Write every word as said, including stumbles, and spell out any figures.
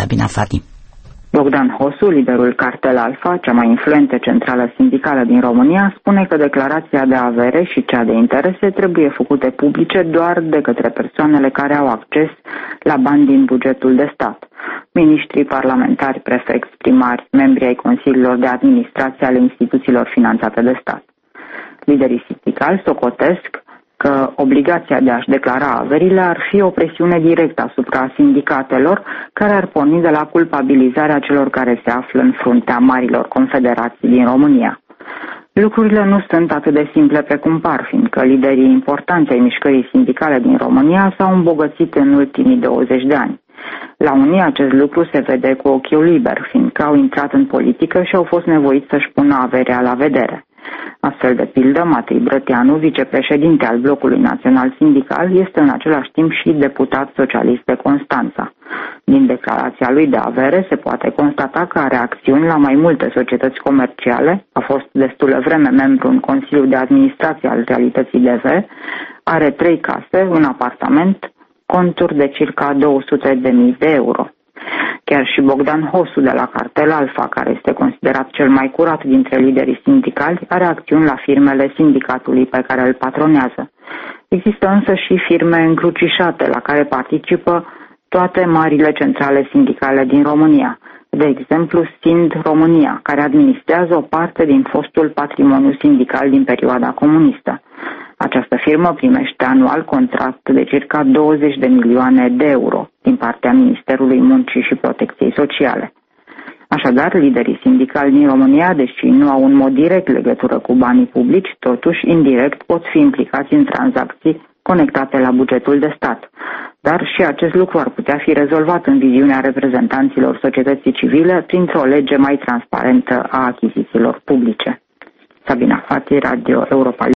Sabina Fati. Bogdan Hosu, liderul Cartel Alfa, cea mai influentă centrală sindicală din România, spune că declarația de avere și cea de interese trebuie făcute publice doar de către persoanele care au acces la bani din bugetul de stat. Miniștrii, parlamentari, prefecți, primari, membrii ai consiliilor de administrație ale instituțiilor finanțate de stat. Liderii sindicali socotesc că obligația de a-și declara averile ar fi o presiune directă asupra sindicatelor, care ar porni de la culpabilizarea celor care se află în fruntea marilor confederații din România. Lucrurile nu sunt atât de simple precum par, fiindcă liderii importanți ai mișcării sindicale din România s-au îmbogățit în ultimii douăzeci de ani. La unii acest lucru se vede cu ochiul liber, fiindcă au intrat în politică și au fost nevoiți să-și pună averea la vedere. Astfel de pildă, Matei Brătianu, vicepreședinte al Blocului Național Sindical, este în același timp și deputat socialist de Constanța. Din declarația lui de avere se poate constata că are acțiuni la mai multe societăți comerciale, a fost destulă vreme membru în Consiliul de Administrație al Realității D V, are trei case, un apartament, conturi de circa două sute de mii de euro. Chiar și Bogdan Hosu de la Cartel Alfa, care este considerat cel mai curat dintre liderii sindicali, are acțiuni la firmele sindicatului pe care îl patronează. Există însă și firme încrucișate la care participă toate marile centrale sindicale din România. De exemplu, Sind România, care administrează o parte din fostul patrimoniu sindical din perioada comunistă. Această firmă primește anual contract de circa douăzeci de milioane de euro din partea Ministerului Muncii și Protecției Sociale. Așadar, liderii sindicali din România, deși nu au în mod direct legătură cu banii publici, totuși, indirect, pot fi implicați în tranzacții conectate la bugetul de stat. Dar și acest lucru ar putea fi rezolvat în viziunea reprezentanților societății civile printr-o lege mai transparentă a achizițiilor publice. Sabina Fati, Radio Europa.